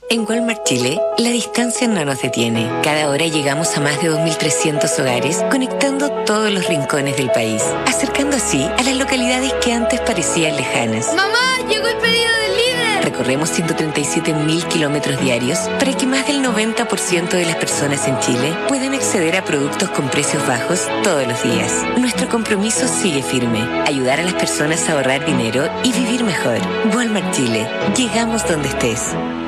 En Walmart Chile, la distancia no nos detiene. Cada hora llegamos a más de 2.300 hogares, conectando todos los rincones del país, acercando así a las localidades que antes parecían lejanas. ¡Mamá! ¡Llegó el pedido del líder! Recorremos 137.000 kilómetros diarios para que más del 90% de las personas en Chile puedan acceder a productos con precios bajos todos los días. Nuestro compromiso sigue firme: ayudar a las personas a ahorrar dinero y vivir mejor. Walmart Chile. Llegamos donde estés.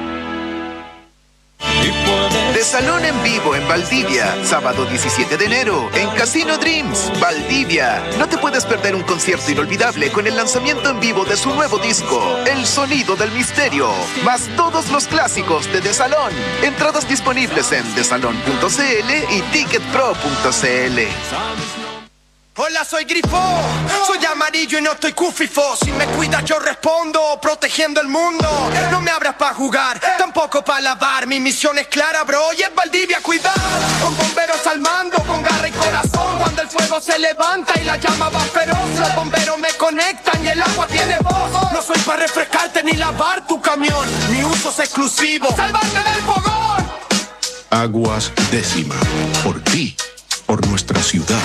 Desalón en vivo en Valdivia, sábado 17 de enero, en Casino Dreams, Valdivia. No te puedes perder un concierto inolvidable con el lanzamiento en vivo de su nuevo disco, El Sonido del Misterio, más todos los clásicos de Desalón. Entradas disponibles en desalón.cl y ticketpro.cl. Hola, soy Grifo, soy amarillo y no estoy cufifo. Si me cuidas yo respondo, protegiendo el mundo. No me abras pa' jugar, tampoco pa' lavar. Mi misión es clara, bro, y es Valdivia cuidar. Con bomberos al mando, con garra y corazón. Cuando el fuego se levanta y la llama va feroz, los bomberos me conectan y el agua tiene voz. No soy pa' refrescarte ni lavar tu camión, mi uso es exclusivo, ¡salvarte del fogón! Aguas Décima, por ti, por nuestra ciudad.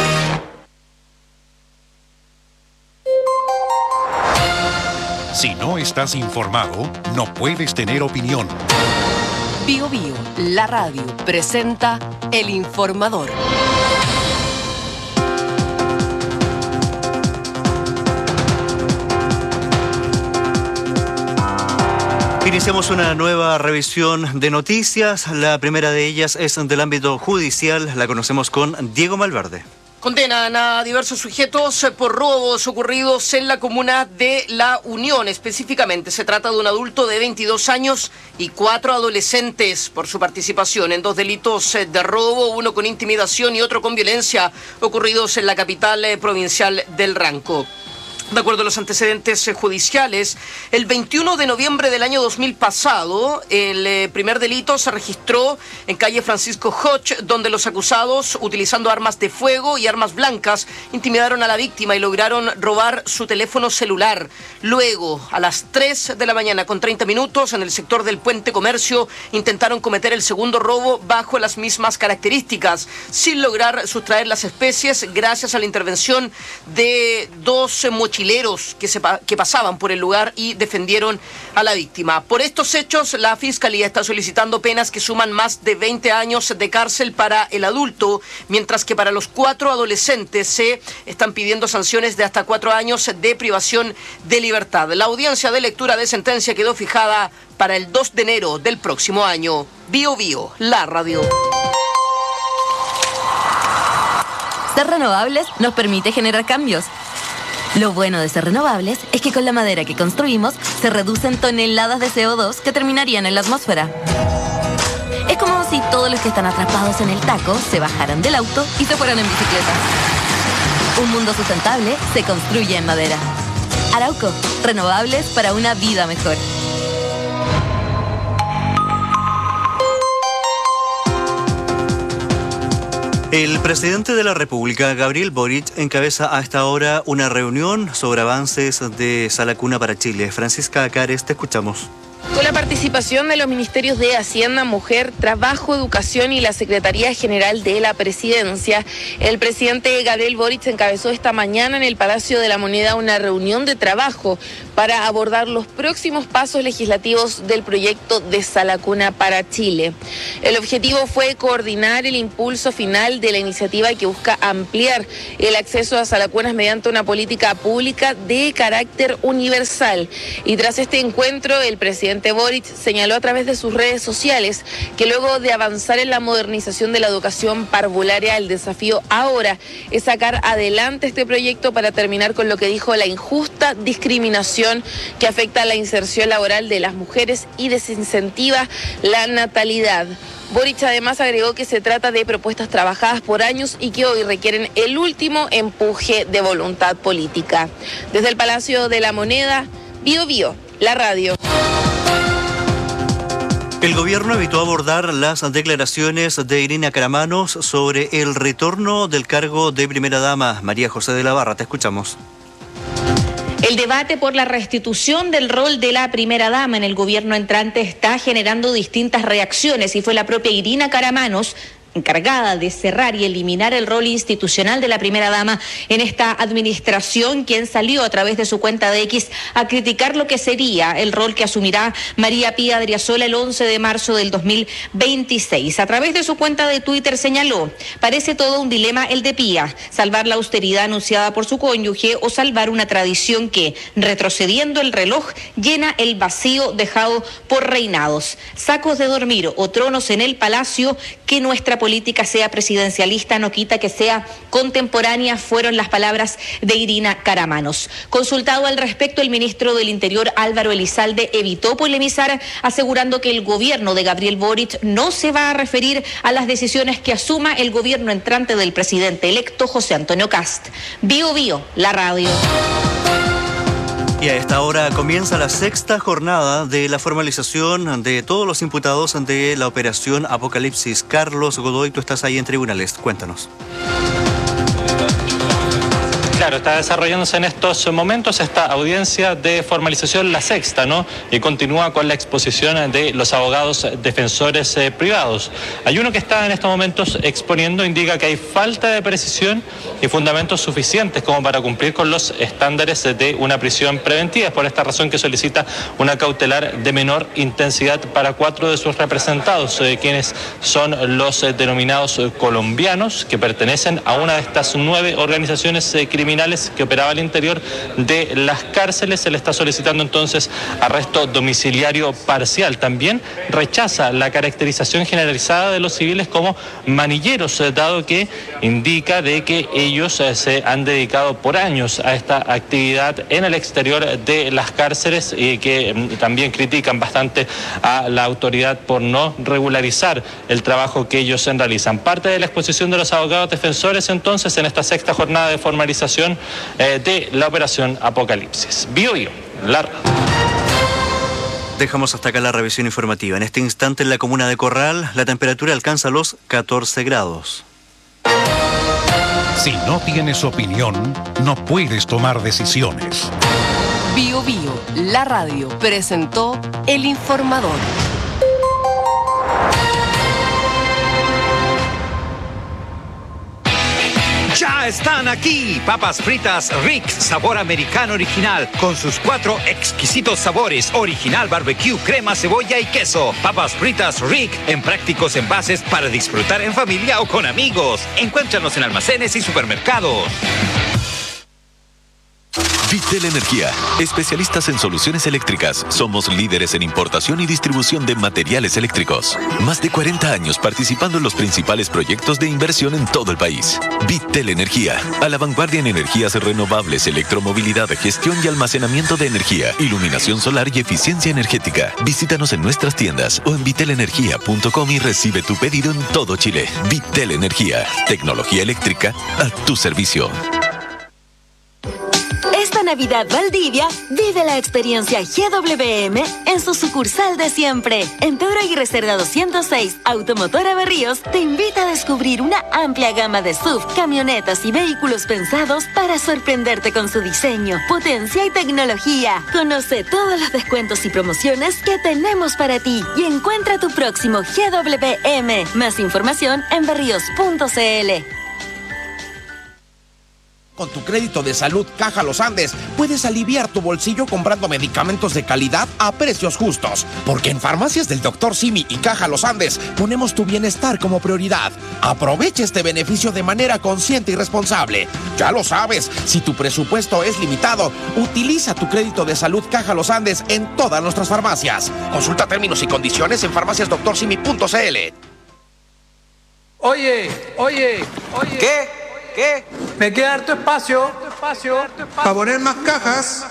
Si no estás informado, no puedes tener opinión. Bio Bio, la radio, presenta El Informador. Iniciamos una nueva revisión de noticias. La primera de ellas es del ámbito judicial. La conocemos con Diego Malverde. Condenan a diversos sujetos por robos ocurridos en la comuna de La Unión. Específicamente se trata de un adulto de 22 años y 4 adolescentes por su participación en 2 delitos de robo, uno con intimidación y otro con violencia, ocurridos en la capital provincial del Ranco. De acuerdo a los antecedentes judiciales, el 21 de noviembre del año 2000 pasado, el primer delito se registró en calle Francisco Hodge, donde los acusados, utilizando armas de fuego y armas blancas, intimidaron a la víctima y lograron robar su teléfono celular. Luego, a las 3 de la mañana con 30 minutos, en el sector del Puente Comercio, intentaron cometer el segundo robo bajo las mismas características, sin lograr sustraer las especies gracias a la intervención de 2 mochileros que pasaban por el lugar y defendieron a la víctima. Por estos hechos, la Fiscalía está solicitando penas que suman más de 20 años de cárcel para el adulto, mientras que para los 4 adolescentes se están pidiendo sanciones de hasta 4 años de privación de libertad. La audiencia de lectura de sentencia quedó fijada para el 2 de enero del próximo año. Bio Bio, la radio. Ser renovables nos permite generar cambios. Lo bueno de ser renovables es que con la madera que construimos se reducen toneladas de CO2 que terminarían en la atmósfera. Es como si todos los que están atrapados en el taco se bajaran del auto y se fueran en bicicleta. Un mundo sustentable se construye en madera. Arauco, renovables para una vida mejor. El presidente de la República, Gabriel Boric, encabeza a esta hora una reunión sobre avances de Sala Cuna para Chile. Francisca Acares, te escuchamos. Con la participación de los ministerios de Hacienda, Mujer, Trabajo, Educación y la Secretaría General de la Presidencia, el presidente Gabriel Boric encabezó esta mañana en el Palacio de la Moneda una reunión de trabajo para abordar los próximos pasos legislativos del proyecto de Sala Cuna para Chile. El objetivo fue coordinar el impulso final de la iniciativa que busca ampliar el acceso a salacunas mediante una política pública de carácter universal. Y tras este encuentro, el presidente Boric señaló a través de sus redes sociales que luego de avanzar en la modernización de la educación parvularia, el desafío ahora es sacar adelante este proyecto para terminar con lo que dijo la injusta discriminación que afecta a la inserción laboral de las mujeres y desincentiva la natalidad. Boric además agregó que se trata de propuestas trabajadas por años y que hoy requieren el último empuje de voluntad política. Desde el Palacio de la Moneda, Bio Bio, la radio. El gobierno evitó abordar las declaraciones de Irina Caramanos sobre el retorno del cargo de primera dama. María José de la Barra, te escuchamos. El debate por la restitución del rol de la primera dama en el gobierno entrante está generando distintas reacciones y fue la propia Irina Karamanos, encargada de cerrar y eliminar el rol institucional de la primera dama en esta administración, quien salió a través de su cuenta de X a criticar lo que sería el rol que asumirá María Pía Adriasola el 11 de marzo del 2026. A través de su cuenta de Twitter señaló: parece todo un dilema el de Pía, salvar la austeridad anunciada por su cónyuge o salvar una tradición que, retrocediendo el reloj, llena el vacío dejado por reinados. Sacos de dormir o tronos en el palacio, que nuestra política sea presidencialista no quita que sea contemporánea, fueron las palabras de Irina Karamanos. Consultado al respecto, el ministro del Interior, Álvaro Elizalde, evitó polemizar, asegurando que el gobierno de Gabriel Boric no se va a referir a las decisiones que asuma el gobierno entrante del presidente electo José Antonio Kast. Bio Bio, la radio. Y a esta hora comienza la sexta jornada de la formalización de todos los imputados de la operación Apocalipsis. Carlos Godoy, tú estás ahí en tribunales. Cuéntanos. Claro, está desarrollándose en estos momentos esta audiencia de formalización, la sexta, ¿no? Y continúa con la exposición de los abogados defensores privados. Hay uno que está en estos momentos exponiendo, indica que hay falta de precisión y fundamentos suficientes como para cumplir con los estándares de una prisión preventiva. Es por esta razón que solicita una cautelar de menor intensidad para 4 de sus representados, quienes son los denominados colombianos, que pertenecen a una de estas 9 organizaciones criminales que operaba al interior de las cárceles. Se le está solicitando entonces arresto domiciliario parcial. También rechaza la caracterización generalizada de los civiles como manilleros, dado que indica de que ellos se han dedicado por años a esta actividad en el exterior de las cárceles y que también critican bastante a la autoridad por no regularizar el trabajo que ellos realizan. Parte de la exposición de los abogados defensores entonces en esta sexta jornada de formalización de la operación Apocalipsis. Bio Bio, la radio. Dejamos hasta acá la revisión informativa. En este instante en la comuna de Corral la temperatura alcanza los 14 grados. Si no tienes opinión, no puedes tomar decisiones. Bio Bio, la radio, presentó El Informador. Ya están aquí, papas fritas Rick, sabor americano original, con sus 4 exquisitos sabores, original, barbecue, crema, cebolla y queso. Papas fritas Rick, en prácticos envases para disfrutar en familia o con amigos. Encuéntranos en almacenes y supermercados. Vitel Energía, especialistas en soluciones eléctricas. Somos líderes en importación y distribución de materiales eléctricos. Más de 40 años participando en los principales proyectos de inversión en todo el país. Vitel Energía, a la vanguardia en energías renovables, electromovilidad, gestión y almacenamiento de energía, iluminación solar y eficiencia energética. Visítanos en nuestras tiendas o en vitelenergia.com y recibe tu pedido en todo Chile. Vitel Energía, tecnología eléctrica a tu servicio. Esta Navidad Valdivia, vive la experiencia GWM en su sucursal de siempre. En Pedro Aguirre Cerda 206, Automotora Berríos te invita a descubrir una amplia gama de SUV, camionetas y vehículos pensados para sorprenderte con su diseño, potencia y tecnología. Conoce todos los descuentos y promociones que tenemos para ti y encuentra tu próximo GWM. Más información en berríos.cl. Con tu crédito de salud Caja Los Andes puedes aliviar tu bolsillo comprando medicamentos de calidad a precios justos. Porque en Farmacias del Dr. Simi y Caja Los Andes ponemos tu bienestar como prioridad. Aprovecha este beneficio de manera consciente y responsable. Ya lo sabes, si tu presupuesto es limitado, utiliza tu crédito de salud Caja Los Andes en todas nuestras farmacias. Consulta términos y condiciones en farmaciasdoctorsimi.cl. Oye. ¿Qué? Me queda harto espacio. Para poner más cajas.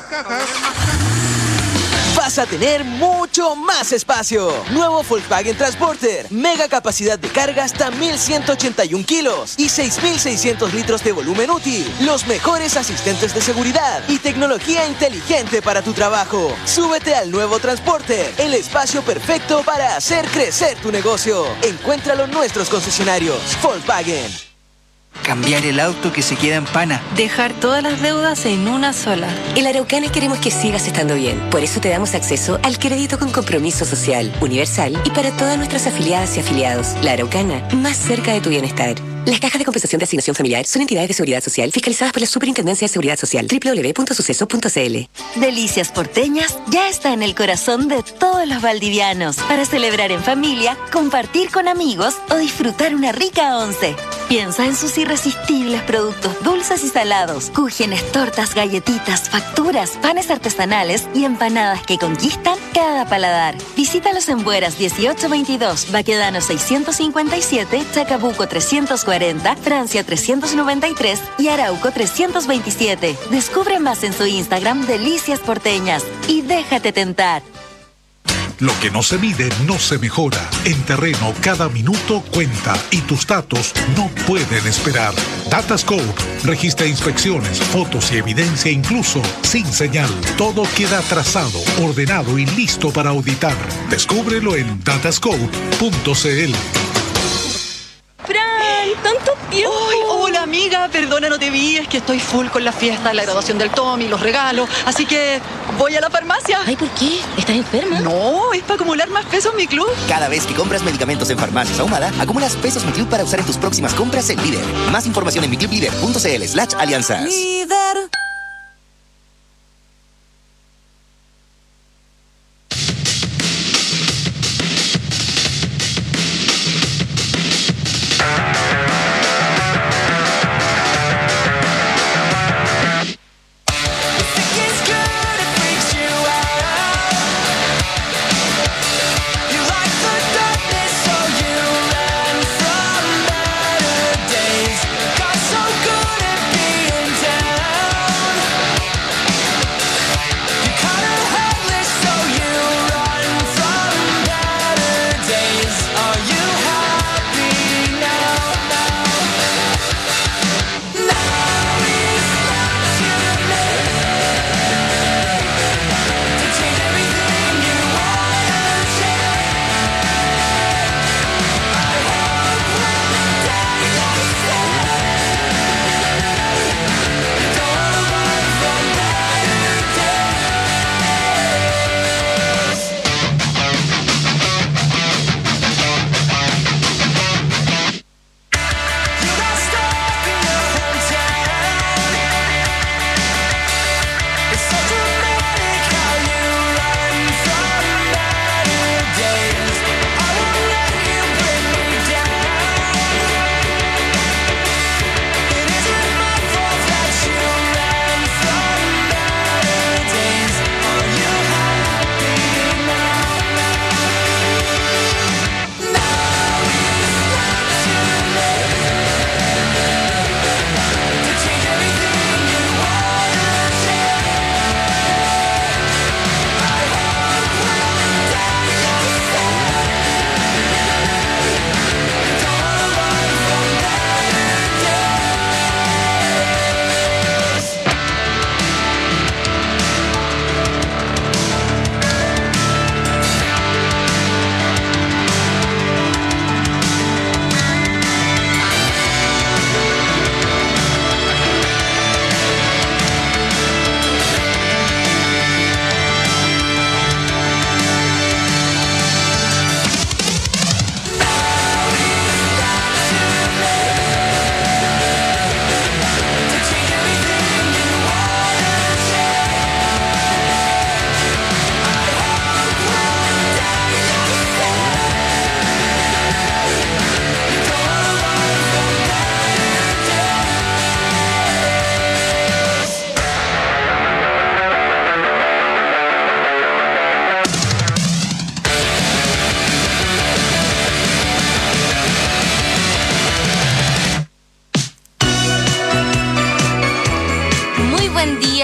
Vas a tener mucho más espacio. Nuevo Volkswagen Transporter. Mega capacidad de carga hasta 1.181 kilos y 6.600 litros de volumen útil. Los mejores asistentes de seguridad y tecnología inteligente para tu trabajo. Súbete al nuevo Transporter, el espacio perfecto para hacer crecer tu negocio. Encuéntralo en nuestros concesionarios. Volkswagen. Cambiar el auto que se queda en pana. Dejar todas las deudas en una sola. En La Araucana queremos que sigas estando bien. Por eso te damos acceso al crédito con compromiso social, universal y para todas nuestras afiliadas y afiliados. La Araucana, más cerca de tu bienestar. Las cajas de compensación de asignación familiar son entidades de seguridad social fiscalizadas por la Superintendencia de Seguridad Social. www.suceso.cl. Delicias Porteñas ya está en el corazón de todos los valdivianos para celebrar en familia, compartir con amigos o disfrutar una rica once. Piensa en sus irresistibles productos dulces y salados, cúgenes, tortas, galletitas, facturas, panes artesanales y empanadas que conquistan cada paladar. Visítalos en Bueras 1822, Baquedano 657, Chacabuco 340, Francia 393 y Arauco 327. Descubre más en su Instagram Delicias Porteñas y déjate tentar. Lo que no se mide no se mejora. En Terreno cada minuto cuenta y tus datos no pueden esperar. Datascope registra inspecciones, fotos y evidencia incluso sin señal. Todo queda trazado, ordenado y listo para auditar. Descúbrelo en datascope.cl. ¡Fran! ¡Tanto tiempo! ¡Ay, hola amiga! Perdona, no te vi, es que estoy full con la fiesta, la graduación del Tommy, los regalos, así que voy a la farmacia. Ay, ¿por qué? ¿Estás enferma? No, es para acumular más pesos en mi club. Cada vez que compras medicamentos en Farmacias Ahumada, acumulas pesos Mi Club para usar en tus próximas compras en Líder. Más información en miclublider.cl/alianzas. Líder. Got so good at being down.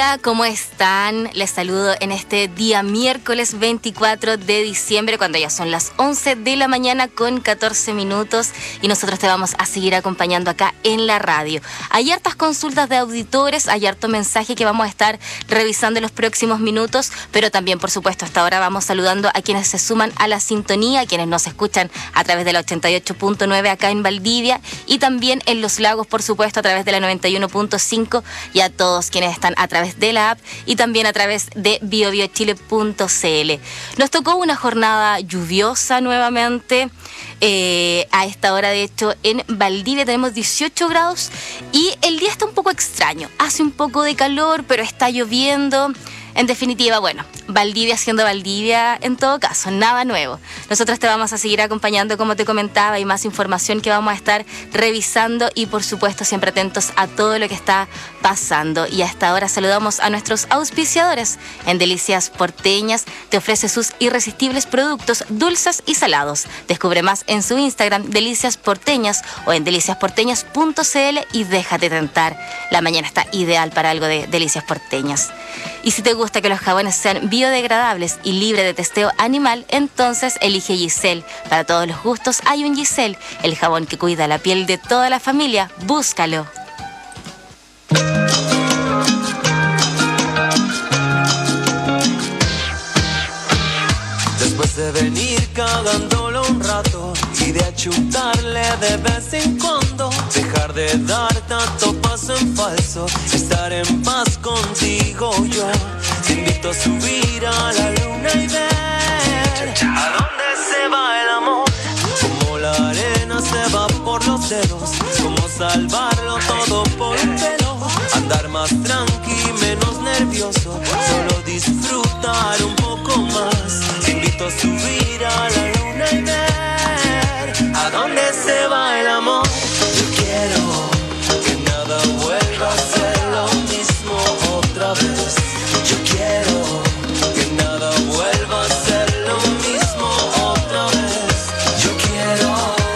Hola, ¿cómo están? Les saludo en este día miércoles 24 de diciembre, cuando ya son las 11 de la mañana con 14 minutos y nosotros te vamos a seguir acompañando acá en la radio. Hay hartas consultas de auditores, hay harto mensaje que vamos a estar revisando en los próximos minutos, pero también, por supuesto, hasta ahora vamos saludando a quienes se suman a la sintonía, a quienes nos escuchan a través de la 88.9 acá en Valdivia y también en Los Lagos, por supuesto, a través de la 91.5 y a todos quienes están a través de la app y también a través de biobiochile.cl. Nos tocó una jornada lluviosa nuevamente. A esta hora, de hecho, en Valdivia tenemos 18 grados y el día está un poco extraño. Hace un poco de calor, pero está lloviendo. En definitiva, bueno, Valdivia siendo Valdivia en todo caso, nada nuevo. Nosotros te vamos a seguir acompañando, como te comentaba, y más información que vamos a estar revisando y, por supuesto, siempre atentos a todo lo que está pasando. Y hasta ahora saludamos a nuestros auspiciadores. En Delicias Porteñas te ofrece sus irresistibles productos dulces y salados. Descubre más en su Instagram, Delicias Porteñas, o en deliciasporteñas.cl y déjate tentar. La mañana está ideal para algo de Delicias Porteñas. Y si te gusta que los jabones sean biodegradables y libre de testeo animal, entonces elige Giselle. Para todos los gustos hay un Giselle, el jabón que cuida la piel de toda la familia. Búscalo. Después de venir cagándolo un rato y de achuntarle de vez en cuando, dejar de dar tanto paso en falso, estar en paz contigo yo. Te invito a subir a la luna y ver a dónde se va el amor. Como la arena se va por los dedos, como salvarlo todo por un pelo. Andar más tranqui, menos nervioso, solo disfrutar un poco más. Te invito a subir a la luna y ver a dónde se va el amor. Yo quiero que nada vuelva a ser lo mismo otra vez. Yo quiero que nada vuelva a ser lo mismo otra vez. Yo quiero.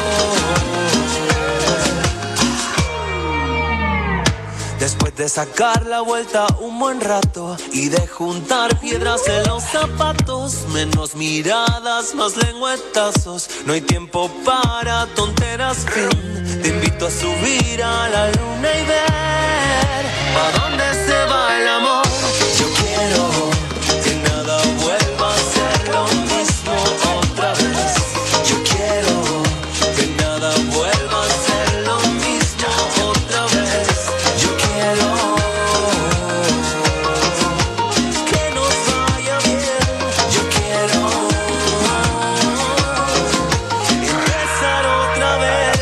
Después de sacar la vuelta un buen rato y de juntar piedras en los zapatos, menos miradas, más lengüetazos, no hay tiempo para tonteras, fin. Te invito a subir a la luna y ver a dónde se va el amor. Yo quiero que nada vuelva a ser lo mismo otra vez. Yo quiero que nada vuelva a ser lo mismo otra vez. Yo quiero que nos vaya bien. Yo quiero empezar otra vez.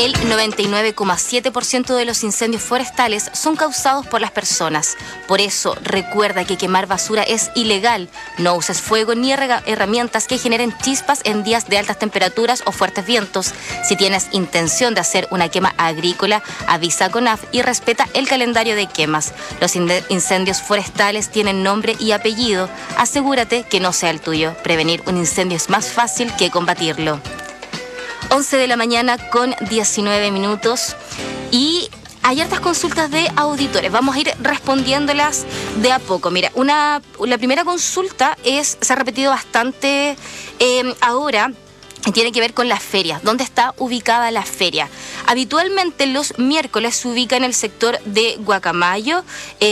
El 99,7% de los incendios forestales son causados por las personas. Por eso, recuerda que quemar basura es ilegal. No uses fuego ni herramientas que generen chispas en días de altas temperaturas o fuertes vientos. Si tienes intención de hacer una quema agrícola, avisa a CONAF y respeta el calendario de quemas. Los incendios forestales tienen nombre y apellido. Asegúrate que no sea el tuyo. Prevenir un incendio es más fácil que combatirlo. 11 de la mañana con 19 minutos y hay hartas consultas de auditores. Vamos a ir respondiéndolas de a poco. Mira, la primera consulta se ha repetido bastante ahora. Tiene que ver con las ferias. ¿Dónde está ubicada la feria? Habitualmente los miércoles se ubica en el sector de Guacamayo,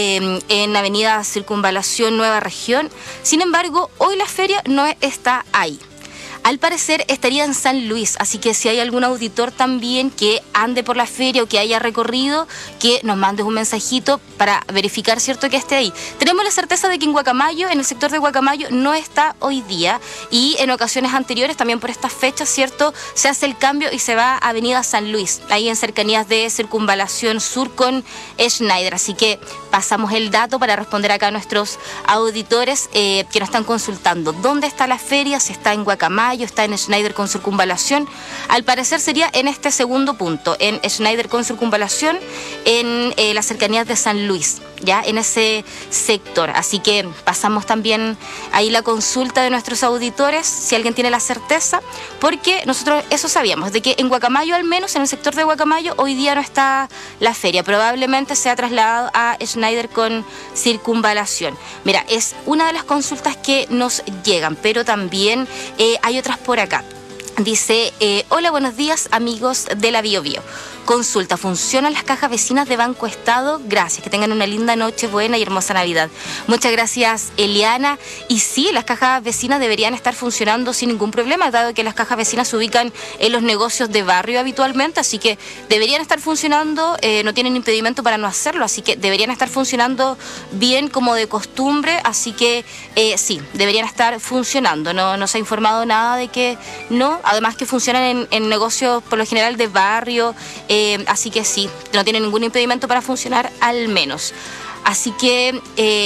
en Avenida Circunvalación Nueva Región. Sin embargo, hoy la feria no está ahí. Al parecer estaría en San Luis, así que si hay algún auditor también que ande por la feria o que haya recorrido, que nos mandes un mensajito para verificar, ¿cierto?, que esté ahí. Tenemos la certeza de que en Guacamayo, en el sector de Guacamayo, no está hoy día, y en ocasiones anteriores, también por estas fechas, ¿cierto?, se hace el cambio y se va a Avenida San Luis, ahí en cercanías de Circunvalación Sur con Schneider. Así que pasamos el dato para responder acá a nuestros auditores que nos están consultando. ¿Dónde está la feria? Si está en Guacamayo, está en Schneider con Circunvalación. Al parecer sería en este segundo punto, en Schneider con Circunvalación, en las cercanías de San Luis, ya en ese sector. Así que pasamos también ahí la consulta de nuestros auditores, si alguien tiene la certeza, porque nosotros eso sabíamos, de que en Guacamayo, al menos en el sector de Guacamayo, hoy día no está la feria. Probablemente se ha trasladado a Schneider con Circunvalación. Mira, es una de las consultas que nos llegan, pero también hay otras por acá. Dice, hola, buenos días, amigos de la Bio Bio. Consulta, ¿funcionan las cajas vecinas de Banco Estado? Gracias, que tengan una linda noche, buena y hermosa Navidad. Muchas gracias, Eliana. Y sí, las cajas vecinas deberían estar funcionando sin ningún problema, dado que las cajas vecinas se ubican en los negocios de barrio habitualmente, así que deberían estar funcionando, no tienen impedimento para no hacerlo, así que deberían estar funcionando bien como de costumbre, así que sí, deberían estar funcionando. No se ha informado nada de que no, además que funcionan en negocios por lo general de barrio, así que sí, no tiene ningún impedimento para funcionar al menos. Así que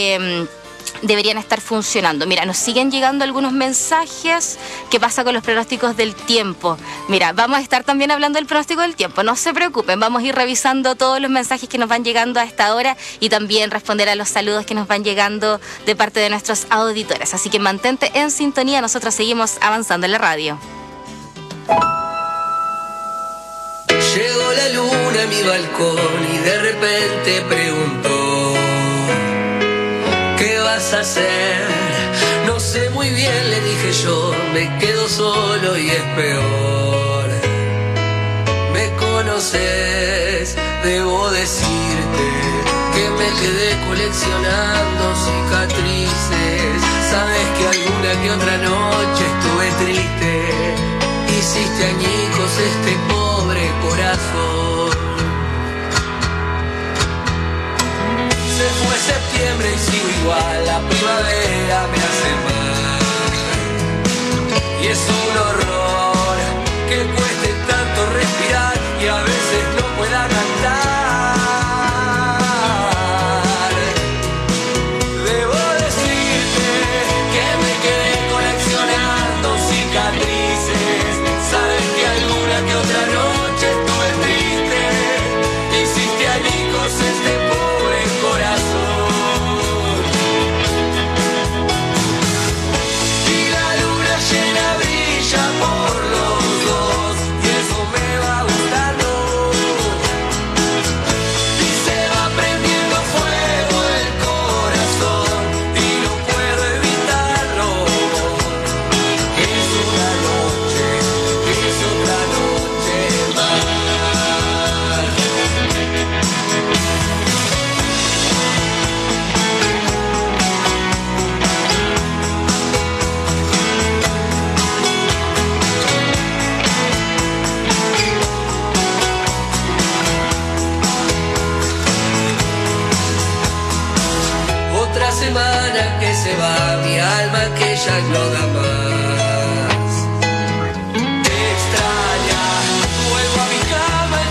deberían estar funcionando. Mira, nos siguen llegando algunos mensajes. ¿Qué pasa con los pronósticos del tiempo? Mira, vamos a estar también hablando del pronóstico del tiempo. No se preocupen, vamos a ir revisando todos los mensajes que nos van llegando a esta hora y también responder a los saludos que nos van llegando de parte de nuestros auditores. Así que mantente en sintonía, nosotros seguimos avanzando en la radio. Llegó la luna a mi balcón y de repente preguntó: ¿qué vas a hacer? No sé muy bien, le dije yo, me quedo solo y es peor. Me conoces, debo decirte que me quedé coleccionando cicatrices. Sabes que alguna que otra noche estuve triste. Hiciste añicos este pobre corazón. Se fue septiembre y sigo igual, la primavera me hace mal. Y es un horror que cueste tanto respirar y a veces no pueda cantar. Debo decirte que me quedé coleccionando cicatrices. Sabes que alguna que otra noche estuve triste. Hiciste añicos este pobre corazón. Y la luna llena brilla por los dos y eso me va gustando. Y se va prendiendo fuego el corazón y no puedo evitarlo. Es una noche, es otra noche más. Otra semana que se va, mi alma que ya no da más. Te extraña, vuelvo a mi cama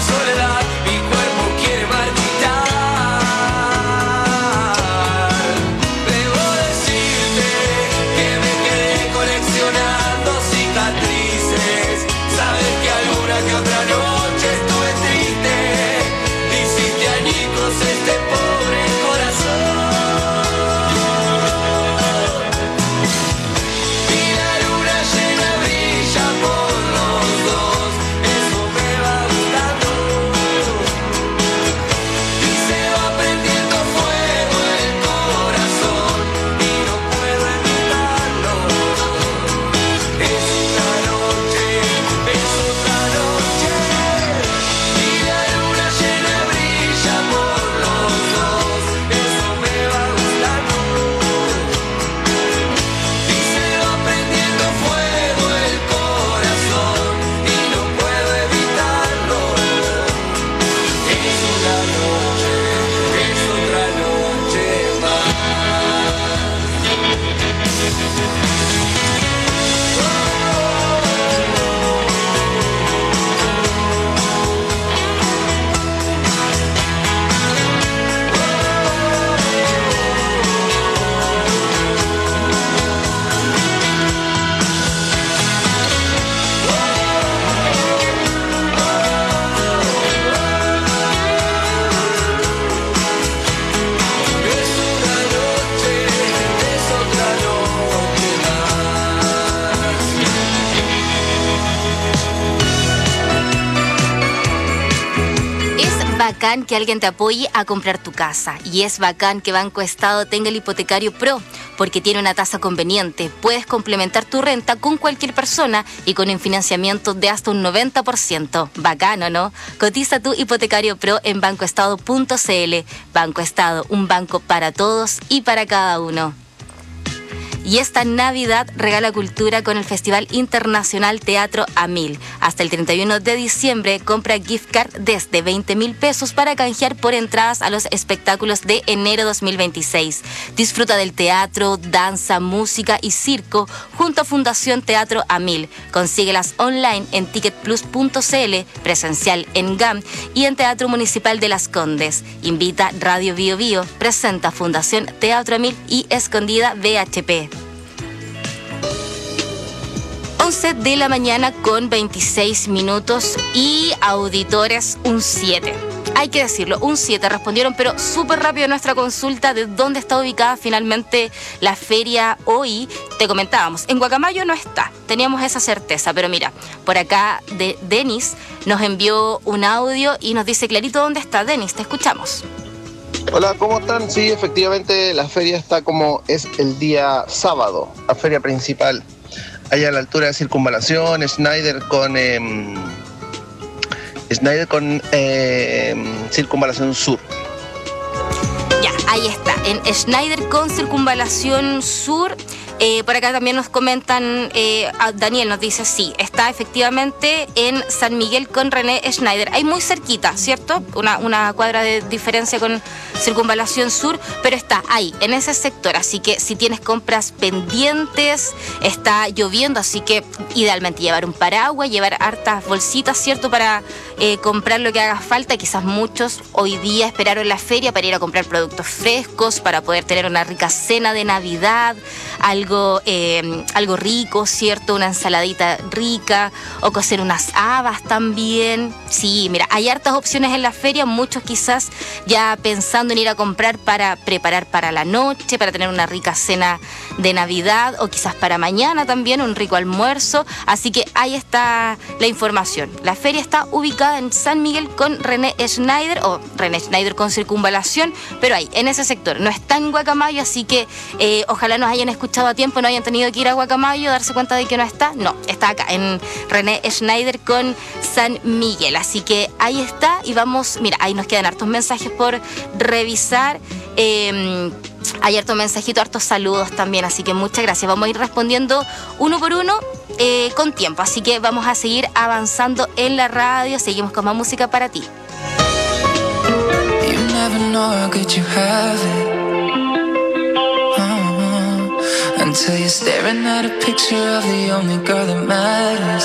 bacán que alguien te apoye a comprar tu casa. Y es bacán que Banco Estado tenga el hipotecario Pro, porque tiene una tasa conveniente. Puedes complementar tu renta con cualquier persona y con un financiamiento de hasta un 90%. Bacano, ¿no? Cotiza tu hipotecario Pro en bancoestado.cl. Banco Estado, un banco para todos y para cada uno. Y esta Navidad regala cultura con el Festival Internacional Teatro a 1000. Hasta el 31 de diciembre compra gift card desde 20,000 pesos para canjear por entradas a los espectáculos de enero 2026. Disfruta del teatro, danza, música y circo junto a Fundación Teatro a 1000. Consíguelas online en ticketplus.cl, presencial en GAM y en Teatro Municipal de Las Condes. Invita Radio Bio Bio, presenta Fundación Teatro a 1000 y Escondida BHP. 11 de la mañana con 26 minutos y auditores un 7. Hay que decirlo, un 7 respondieron, pero súper rápido a nuestra consulta de dónde está ubicada finalmente la feria hoy. Te comentábamos, en Guacamayo no está, teníamos esa certeza, pero mira, por acá Denis nos envió un audio y nos dice clarito dónde está. Denis, te escuchamos. Hola, ¿cómo están? Sí, efectivamente la feria está como es el día sábado, la feria principal. Allá a la altura de Circunvalación, Schneider con Circunvalación Sur. Ya, ahí está, en Schneider con Circunvalación Sur. Por acá también nos comentan, Daniel nos dice, sí, está efectivamente en San Miguel con René Schneider. Hay muy cerquita, ¿cierto? Una cuadra de diferencia con Circunvalación Sur, pero está ahí, en ese sector. Así que si tienes compras pendientes, está lloviendo, así que idealmente llevar un paraguas, llevar hartas bolsitas, ¿cierto? Para comprar lo que haga falta. Quizás muchos hoy día esperaron la feria para ir a comprar productos frescos, para poder tener una rica cena de Navidad, algo rico, ¿cierto? Una ensaladita rica o cocer unas habas también. Sí, mira, hay hartas opciones en la feria, muchos quizás ya pensando en ir a comprar para preparar para la noche, para tener una rica cena de Navidad o quizás para mañana también, un rico almuerzo. Así que ahí está la información. La feria está ubicada en San Miguel con René Schneider o René Schneider con Circunvalación, pero ahí, en ese sector. No está en Guacamayo, así que ojalá nos hayan escuchado a tiempo, no hayan tenido que ir a Guacamayo, darse cuenta de que no está. No, está acá en René Schneider con San Miguel. Así que ahí está y vamos, mira, ahí nos quedan hartos mensajes por revisar. Hay hartos mensajitos, hartos saludos también, así que muchas gracias. Vamos a ir respondiendo uno por uno con tiempo, así que vamos a seguir avanzando en la radio. Seguimos con más música para ti. You never know how good you have it. Until you're staring at a picture of the only girl that matters.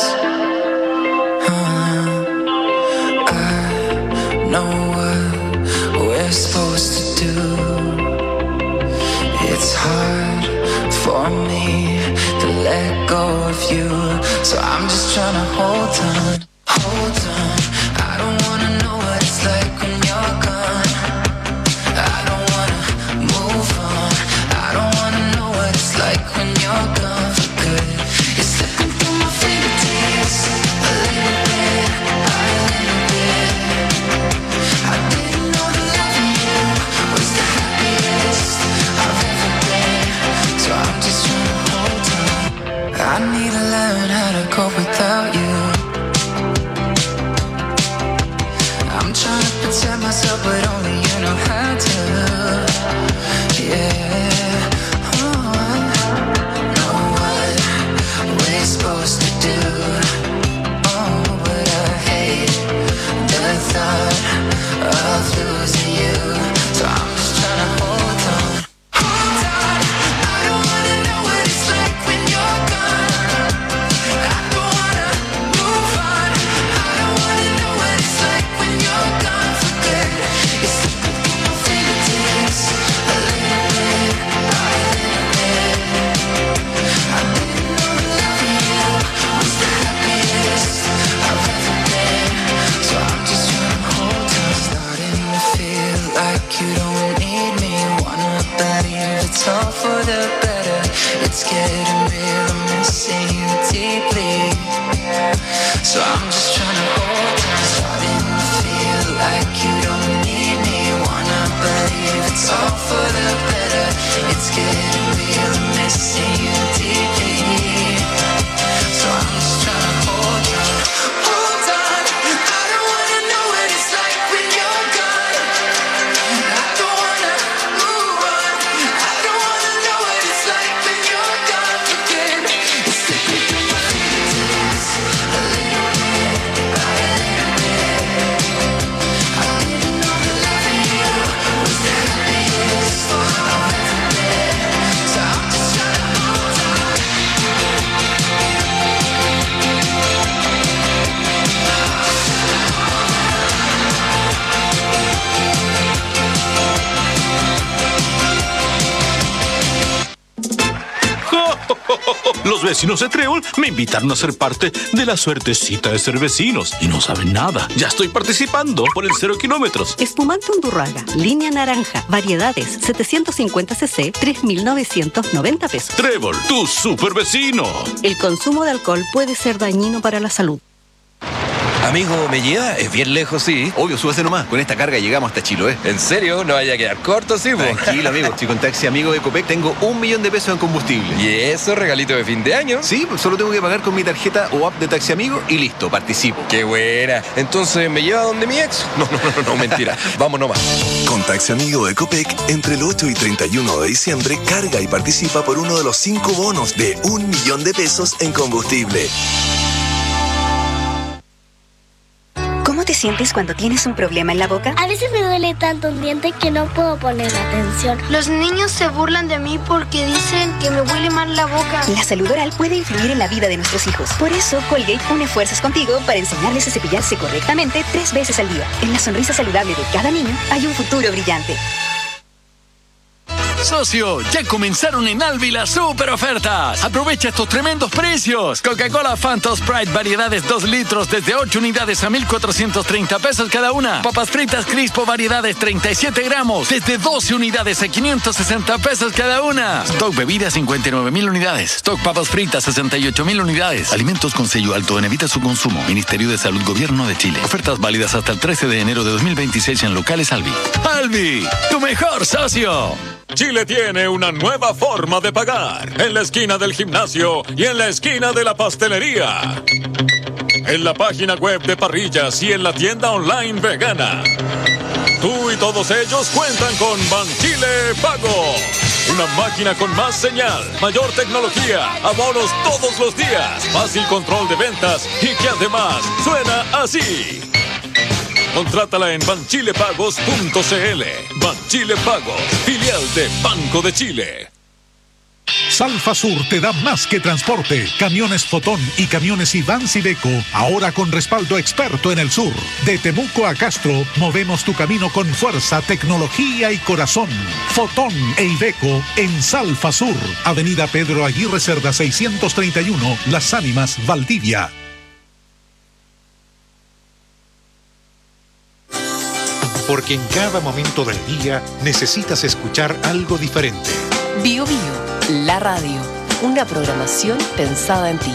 I know what we're supposed to do. It's hard for me to let go of you, so I'm just trying to hold on. I don't wanna know what it's like when you're gone. I don't wanna move on. I don't wanna know what it's like when you're gone for good. You're slipping through my fingertips a little bit, a little bit. I didn't know that loving you was the happiest I've ever been, so I'm just trying to hold on. I need to learn how to cope without you. I'm trying to protect myself, but only you know how to. Yeah, know what we're supposed to do. Oh, but I hate the thought of losing you, so I'm just trying to hold on. Hold on, I don't wanna know what it's like when you're gone. I don't wanna move on. I don't wanna know what it's like when you're gone for good. You're slipping through my fingertips a little bit, a little bit. I didn't know that loving you was the happiest I've ever been, so I'm just trying to hold on. Starting to feel like you don't need me. Wanna believe it's all for the better. It's getting real, I'm missing you deeply, so I'm just trying to hold on. Starting to feel like you don't it's getting real, I'm missing you deeply. So I'm just trying to hold on. I don't wanna know what it's like when you're gone. I don't wanna move on. I don't wanna know what it's like when you're gone again. It's like we can run into this a little bit by a little bit. I didn't know that loving you was the happiest form I've ever been. So I'm just trying to hold on. Los vecinos de Trébol me invitaron a ser parte de la suertecita de ser vecinos y no saben nada. Ya estoy participando por el 0 kilómetros. Espumante Undurraga, línea naranja, variedades, 750 cc, 3.990 pesos. Trébol, tu super vecino. El consumo de alcohol puede ser dañino para la salud. Amigo, ¿me lleva? Es bien lejos, sí. Obvio, súbase nomás. Con esta carga llegamos hasta Chiloé. ¿En serio? ¿No vaya a quedar corto, sí, po? Tranquilo, amigo. Si con Taxi Amigo de Copec tengo 1 millón de pesos en combustible. ¿Y eso, regalito de fin de año? Sí, pues solo tengo que pagar con mi tarjeta o app de Taxi Amigo y listo, participo. ¡Qué buena! Entonces, ¿me lleva donde mi ex? No, mentira. Vamos nomás. Con Taxi Amigo de Copec, entre el 8 y 31 de diciembre, carga y participa por uno de los 5 bonos de 1 millón de pesos en combustible. ¿Cómo te sientes cuando tienes un problema en la boca? A veces me duele tanto un diente que no puedo poner atención. Los niños se burlan de mí porque dicen que me huele mal la boca. La salud oral puede influir en la vida de nuestros hijos. Por eso, Colgate une fuerzas contigo para enseñarles a cepillarse correctamente 3 veces al día. En la sonrisa saludable de cada niño hay un futuro brillante. Socio, ya comenzaron en Alvi las super ofertas. Aprovecha estos tremendos precios. Coca-Cola Fanta Sprite variedades 2 litros desde 8 unidades a 1.430 pesos cada una. Papas fritas Crispo variedades 37 gramos desde 12 unidades a 560 pesos cada una. Stock bebidas 59.000 unidades. Stock papas fritas 68.000 unidades. Alimentos con sello alto en evita su consumo. Ministerio de Salud Gobierno de Chile. Ofertas válidas hasta el 13 de enero de 2026 en locales Alvi. Alvi, tu mejor socio. Chile tiene una nueva forma de pagar. En la esquina del gimnasio y en la esquina de la pastelería. En la página web de Parrillas y en la tienda online vegana. Tú y todos ellos cuentan con Banchile Pago. Una máquina con más señal, mayor tecnología, abonos todos los días, fácil control de ventas y que además suena así. Contrátala en banchilepagos.cl. Banchile Pagos, filial de Banco de Chile. Salfasur te da más que transporte. Camiones Fotón y camiones Iván Iveco, ahora con respaldo experto en el sur. De Temuco a Castro, movemos tu camino con fuerza, tecnología y corazón. Fotón e Iveco en Salfasur. Avenida Pedro Aguirre Cerda 631, Las Ánimas, Valdivia. Porque en cada momento del día necesitas escuchar algo diferente. Bio Bio, la radio. Una programación pensada en ti.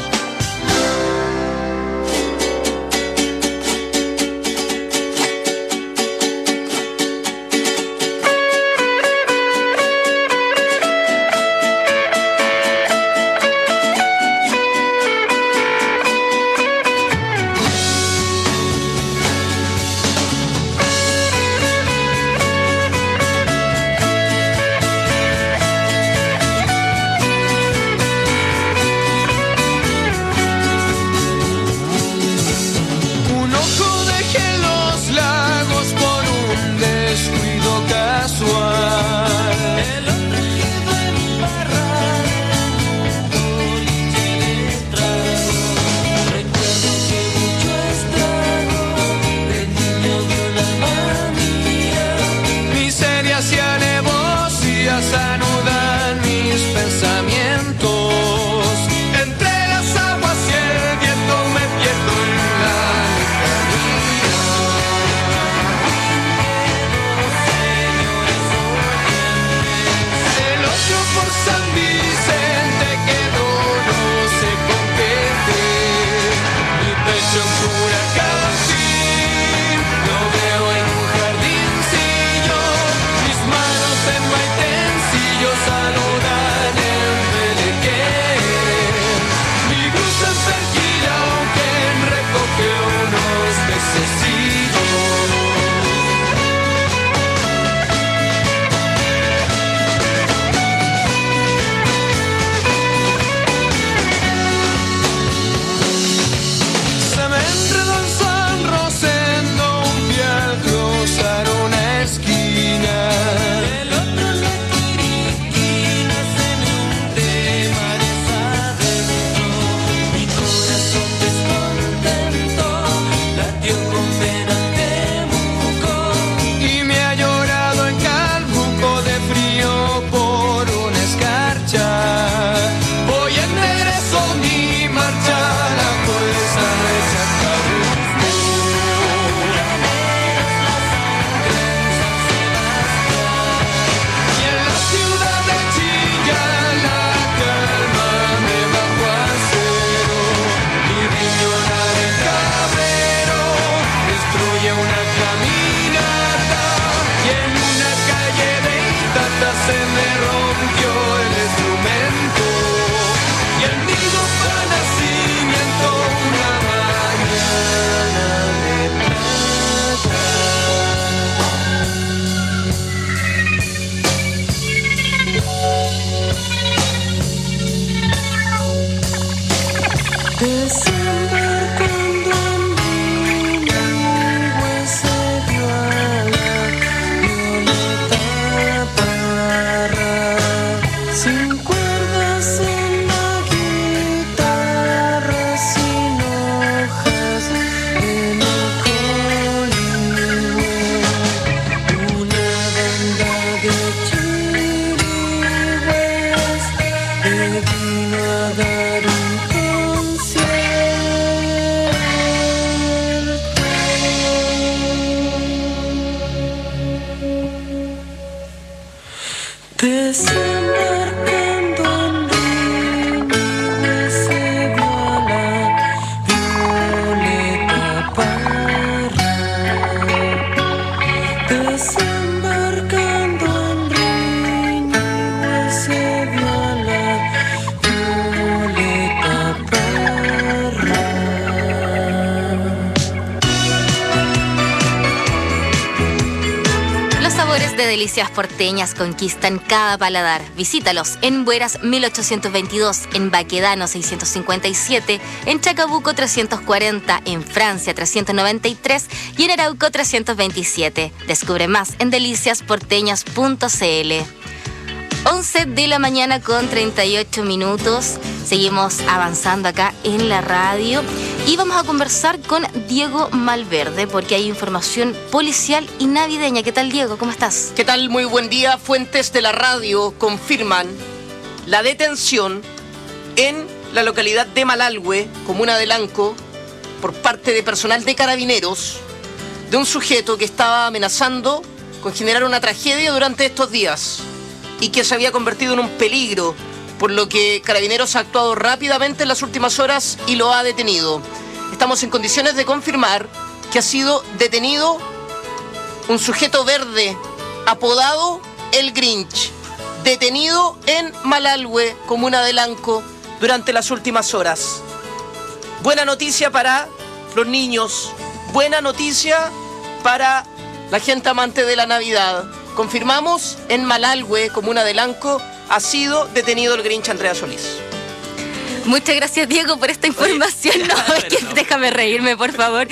Siempre delicias porteñas conquistan cada paladar. Visítalos en Bueras 1822, en Baquedano 657, en Chacabuco 340, en Francia 393 y en Arauco 327. Descubre más en deliciasporteñas.cl. 11 de la mañana con 38 minutos. Seguimos avanzando acá en la radio y vamos a conversar con Diego Malverde porque hay información policial y navideña. ¿Qué tal, Diego? ¿Cómo estás? ¿Qué tal? Muy buen día. Fuentes de la radio confirman la detención en la localidad de Malalhue, comuna de Lanco, por parte de personal de Carabineros, de un sujeto que estaba amenazando con generar una tragedia durante estos días y que se había convertido en un peligro, por lo que Carabineros ha actuado rápidamente en las últimas horas y lo ha detenido. Estamos en condiciones de confirmar que ha sido detenido un sujeto verde apodado El Grinch, detenido en Malalhue, comuna de Lanco, durante las últimas horas. Buena noticia para los niños, buena noticia para la gente amante de la Navidad. Confirmamos, en Malalhue, comuna de Lanco, ha sido detenido el Grinch Andrea Solís. Muchas gracias, Diego, por esta información. Déjame reírme, por favor.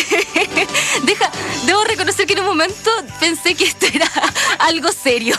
Debo reconocer que en un momento pensé que esto era algo serio.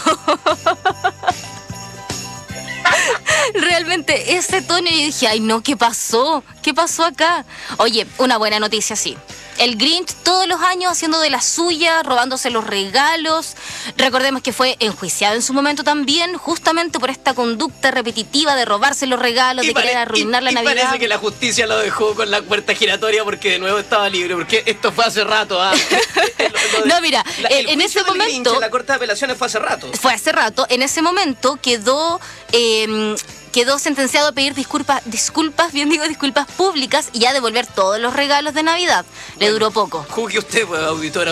Realmente, ese tono, y dije, ay no, ¿qué pasó? ¿Qué pasó acá? Oye, una buena noticia, sí. El Grinch todos los años haciendo de la suya, robándose los regalos. Recordemos que fue enjuiciado en su momento también, justamente por esta conducta repetitiva de robarse los regalos, de querer arruinar la Navidad. Parece que la justicia lo dejó con la puerta giratoria porque de nuevo estaba libre, porque esto fue hace rato. No, mira, en ese momento... Grinch, la Corte de Apelaciones fue hace rato. Fue hace rato. En ese momento quedó sentenciado a pedir disculpas públicas y a devolver todos los regalos de Navidad. Le duró poco. Juzgue usted, pues, auditora.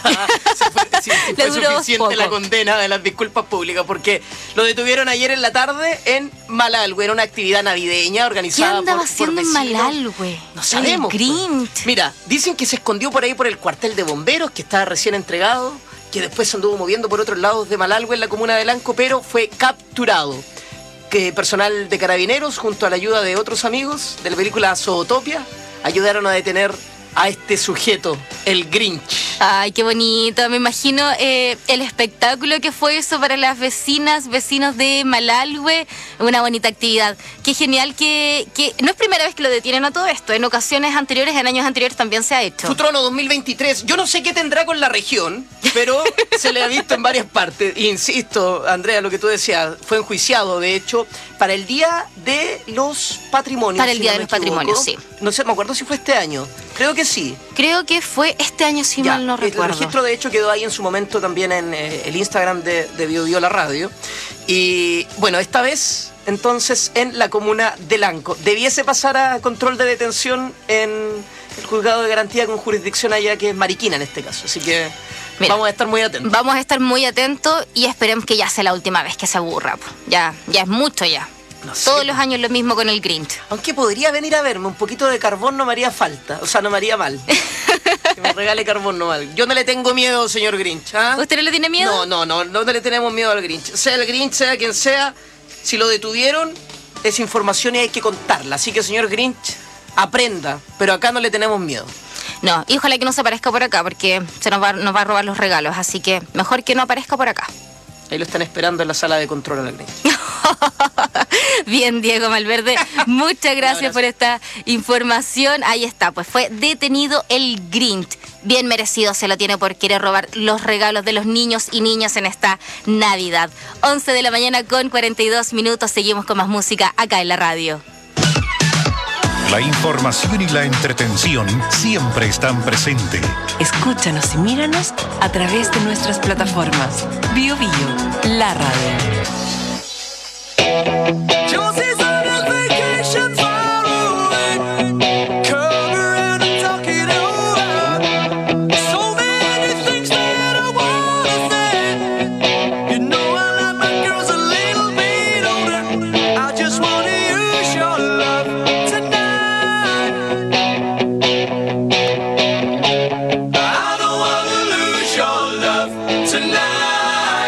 Fue suficiente poco la condena de las disculpas públicas, porque lo detuvieron ayer en la tarde en Malalhue. Era una actividad navideña organizada por vecinos. ¿Qué andaba haciendo en Malalhue? No sabemos. El Grinch. Pues. Mira, dicen que se escondió por ahí por el cuartel de bomberos, que estaba recién entregado, que después se anduvo moviendo por otros lados de Malalhue, en la comuna de Lanco, pero fue capturado. Que personal de Carabineros, junto a la ayuda de otros amigos de la película Zootopia, ayudaron a detener a este sujeto, el Grinch. Ay, qué bonito. Me imagino el espectáculo que fue eso para las vecinos de Malalhue. Una bonita actividad. Qué genial que no es primera vez que lo detienen a todo esto. En ocasiones anteriores, en años anteriores también se ha hecho. Futrono 2023. Yo no sé qué tendrá con la región, pero se le ha visto en varias partes. Insisto, Andrea, lo que tú decías, fue enjuiciado, de hecho, para el Día de los Patrimonios. Para el Día de los Patrimonios, sí. No sé, me acuerdo si fue este año. Creo que sí. Creo que fue este año, si mal no recuerdo. El registro, de hecho, quedó ahí en su momento también en el Instagram de Bio Bio la radio. Y bueno, esta vez, entonces, en la comuna de Lanco. Debiese pasar a control de detención en el juzgado de garantía con jurisdicción allá, que es Mariquina en este caso. Así que mira, vamos a estar muy atentos. Vamos a estar muy atentos y esperemos que ya sea la última vez que se aburra. Ya es mucho ya. No sé. Todos los años lo mismo con el Grinch. Aunque podría venir a verme, un poquito de carbón no me haría falta. O sea, no me haría mal. Que me regale carbón no mal. Yo no le tengo miedo, señor Grinch. ¿Ah? ¿Usted no le tiene miedo? No le tenemos miedo al Grinch. Sea el Grinch, sea quien sea, si lo detuvieron, es información y hay que contarla. Así que, señor Grinch, aprenda. Pero acá no le tenemos miedo. No, y ojalá que no se aparezca por acá, porque nos va a robar los regalos. Así que mejor que no aparezca por acá. Ahí lo están esperando en la sala de control al Grinch. Bien, Diego Malverde, muchas gracias por esta información. Ahí está, pues fue detenido el Grinch. Bien merecido se lo tiene por querer robar los regalos de los niños y niñas en esta Navidad. 11 de la mañana con 42 minutos. Seguimos con más música acá en la radio. La información y la entretención siempre están presentes. Escúchanos y míranos a través de nuestras plataformas. Bio Bio, la radio. Tonight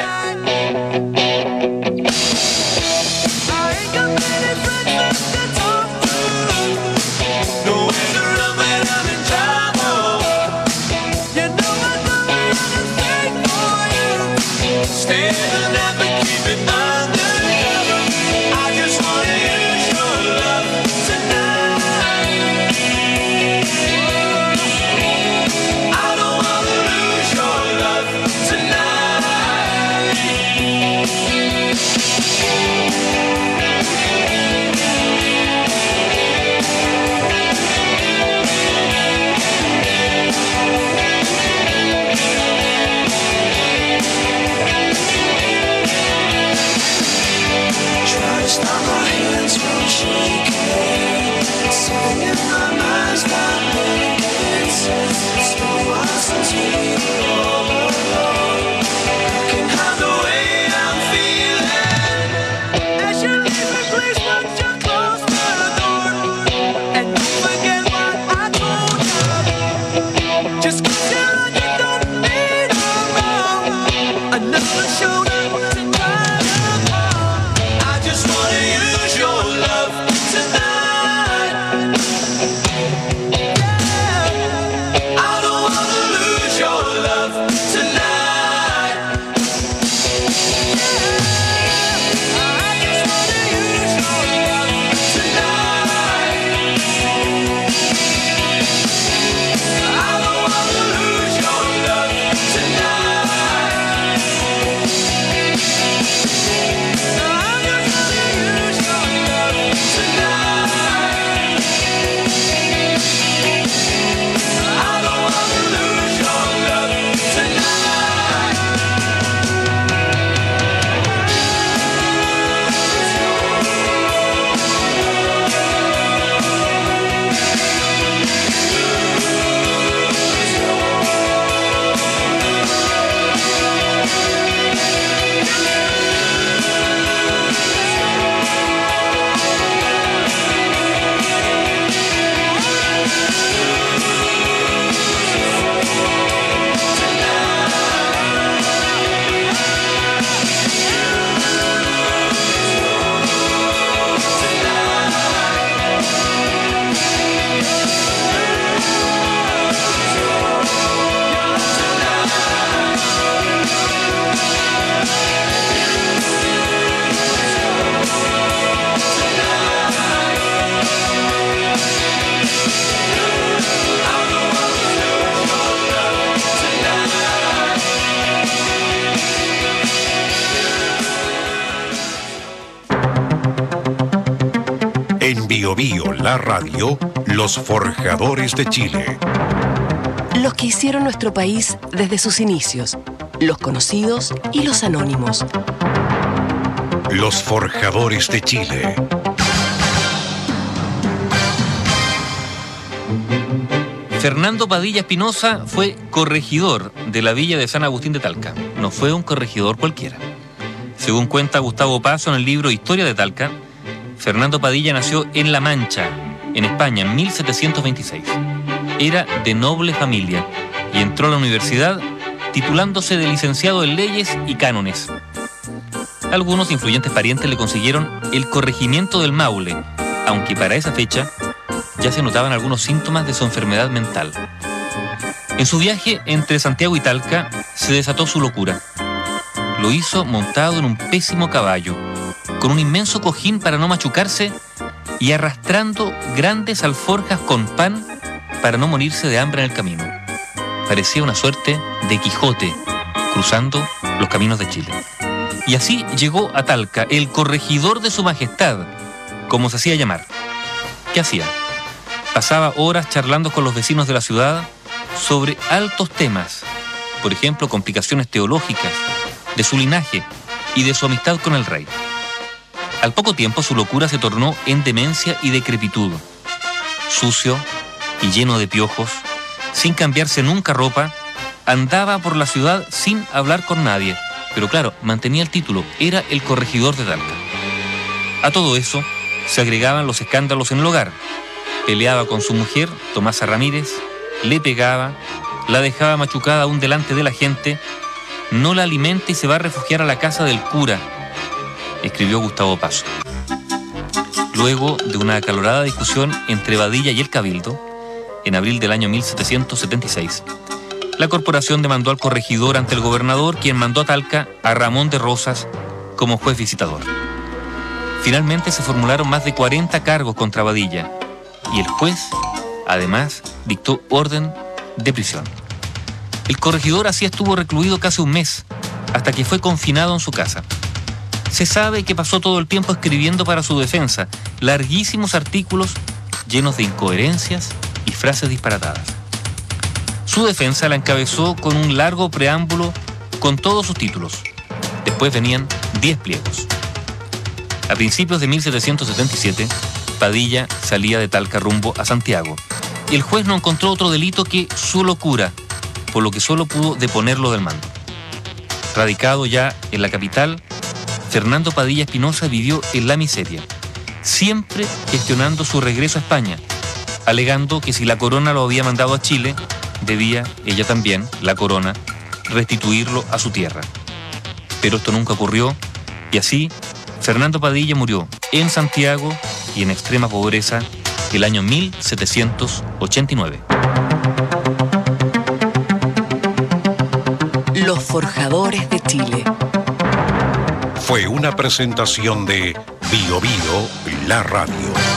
Bio Bio, la radio, los forjadores de Chile. Los que hicieron nuestro país desde sus inicios, los conocidos y los anónimos. Los forjadores de Chile. Fernando Padilla Espinosa fue corregidor de la villa de San Agustín de Talca. No fue un corregidor cualquiera. Según cuenta Gustavo Paso en el libro Historia de Talca, Fernando Padilla nació en La Mancha, en España, en 1726. Era de noble familia y entró a la universidad titulándose de licenciado en Leyes y Cánones. Algunos influyentes parientes le consiguieron el corregimiento del Maule, aunque para esa fecha ya se notaban algunos síntomas de su enfermedad mental. En su viaje entre Santiago y Talca se desató su locura. Lo hizo montado en un pésimo caballo, con un inmenso cojín para no machucarse y arrastrando grandes alforjas con pan para no morirse de hambre en el camino. Parecía una suerte de Quijote cruzando los caminos de Chile. Y así llegó a Talca el corregidor de su majestad, como se hacía llamar. ¿Qué hacía? Pasaba horas charlando con los vecinos de la ciudad sobre altos temas, por ejemplo, complicaciones teológicas, de su linaje y de su amistad con el rey. Al poco tiempo su locura se tornó en demencia y decrepitud. Sucio y lleno de piojos, sin cambiarse nunca ropa, andaba por la ciudad sin hablar con nadie, pero claro, mantenía el título, era el corregidor de Talca. A todo eso se agregaban los escándalos en el hogar. Peleaba con su mujer, Tomasa Ramírez, le pegaba, la dejaba machucada aún delante de la gente, no la alimenta y se va a refugiar a la casa del cura, escribió Gustavo Paso. Luego de una acalorada discusión entre Padilla y el Cabildo, en abril del año 1776, la corporación demandó al corregidor ante el gobernador, quien mandó a Talca a Ramón de Rosas como juez visitador. Finalmente se formularon más de 40 cargos contra Padilla, y el juez, además, dictó orden de prisión. El corregidor así estuvo recluido casi un mes, hasta que fue confinado en su casa. Se sabe que pasó todo el tiempo escribiendo para su defensa, larguísimos artículos llenos de incoherencias y frases disparatadas. Su defensa la encabezó con un largo preámbulo con todos sus títulos. Después venían 10 pliegos. A principios de 1777, Padilla salía de Talca rumbo a Santiago. El juez no encontró otro delito que su locura, por lo que solo pudo deponerlo del mando. Radicado ya en la capital, Fernando Padilla Espinosa vivió en la miseria, siempre gestionando su regreso a España, alegando que si la corona lo había mandado a Chile, debía ella también, la corona, restituirlo a su tierra. Pero esto nunca ocurrió, y así Fernando Padilla murió en Santiago y en extrema pobreza el año 1789. Los forjadores de Chile. Fue una presentación de Bio Bio, la radio.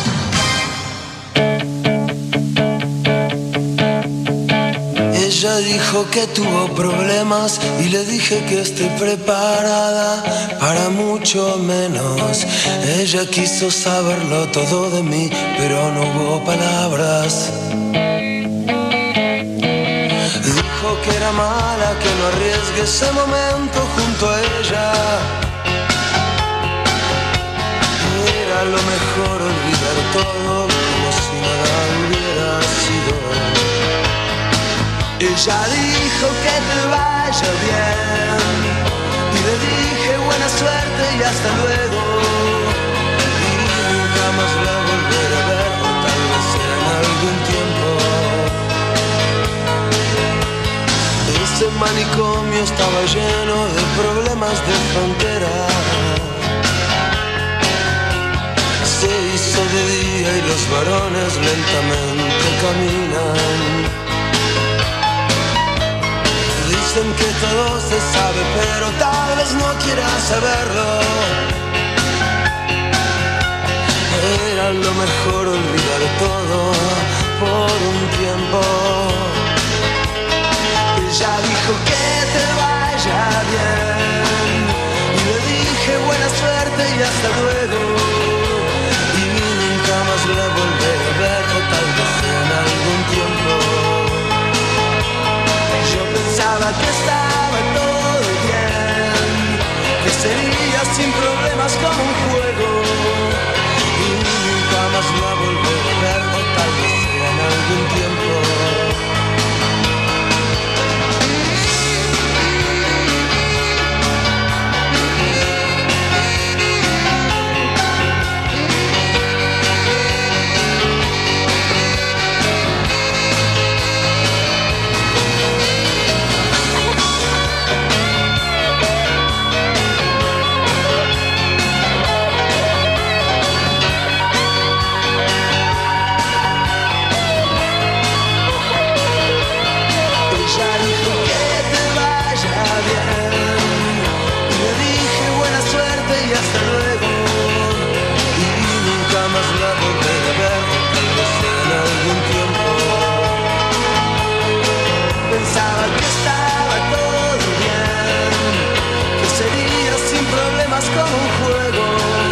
Ella dijo que tuvo problemas y le dije que estoy preparada para mucho menos. Ella quiso saberlo todo de mí, pero no hubo palabras. Dijo que era mala, que no arriesgue ese momento junto a ella. Era lo mejor olvidar todo como si nada hubiera sido. Ella dijo que te vaya bien y le dije buena suerte y hasta luego. Y nunca más la volveré a ver, o tal vez en algún tiempo. Ese manicomio estaba lleno de problemas de frontera. Se hizo de día y los varones lentamente caminan. Dicen que todo se sabe, pero tal vez no quieras saberlo. Era lo mejor olvidar todo por un tiempo. Ella dijo que te vaya bien y le dije buena suerte y hasta luego. Y nunca más la Pensaba que estaba todo bien, que sería sin problemas como un juego, y nunca más la volveré a ver, o tal vez sea en algún tiempo. Pensaba que estaba todo bien, que sería sin problemas como un juego.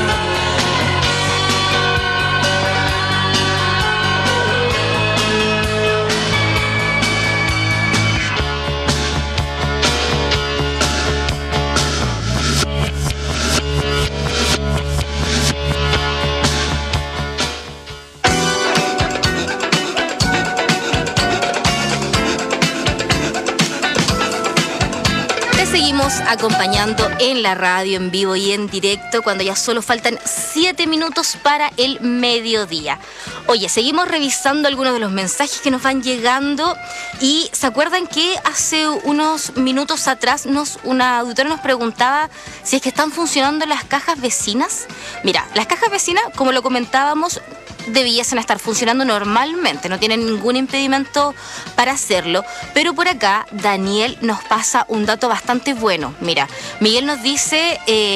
Seguimos acompañando en la radio, en vivo y en directo, cuando ya solo faltan 7 minutos para el mediodía. Oye, seguimos revisando algunos de los mensajes que nos van llegando y ¿se acuerdan que hace unos minutos atrás una auditora nos preguntaba si es que están funcionando las cajas vecinas? Mira, las cajas vecinas, como lo comentábamos, debiesen estar funcionando normalmente, no tienen ningún impedimento para hacerlo, pero por acá Daniel nos pasa un dato bastante bueno. Mira, Miguel nos dice,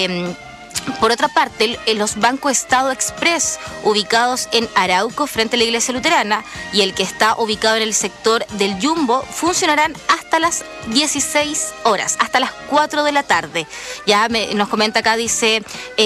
por otra parte, los bancos Estado Express ubicados en Arauco frente a la iglesia luterana y el que está ubicado en el sector del Jumbo funcionarán hasta las 16 horas, hasta las 4 de la tarde. Ya nos comenta acá, dice,